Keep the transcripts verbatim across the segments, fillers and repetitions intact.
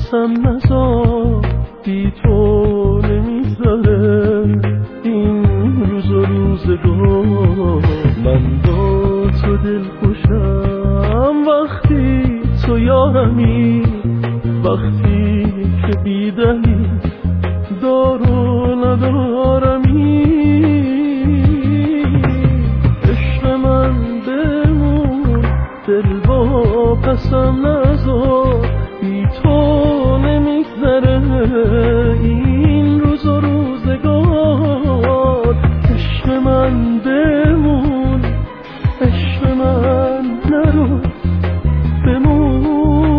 پسم نزار، بی تو نمیگذره این روز و روزگار. من با تو دل خوشم وقتی تو یارمی، وقتی که بی دلیل دار و ندارمی. عشق من بمون، دل با پسم نزار، بی تو نمیگذره این روز و روزگار. عشق من بمون، عشق من نرو، بمون.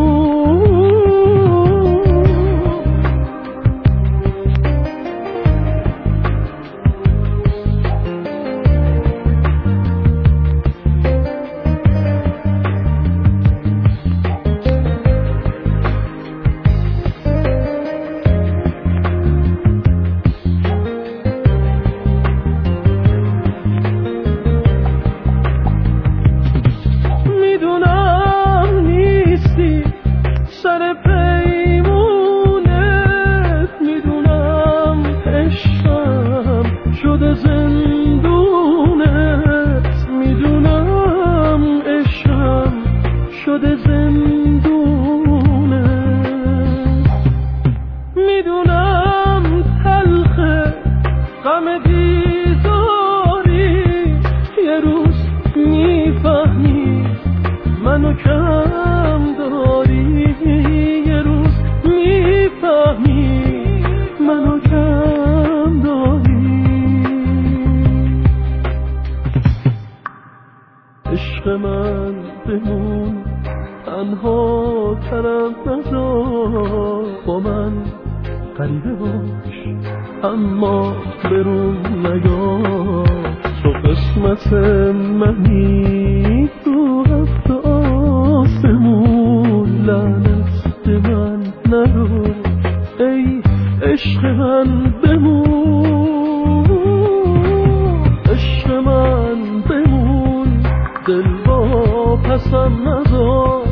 سر پیمونت میدونم عشقم شده زندونت، میدونم عشقم شده زندونت. میدونم تلخه غم بیزاری، یه روز میفهمی منو کم داری، یه روز میفهمی منو کم داری. عشق من بمون، تنها ترم نذار، با من غریبه باش اما برون نگاه. تو قسمت منی تو هفت آسمون، لعنت به من نرو ای عشق من بمون. عشق من بمون، دل با پسم نزار،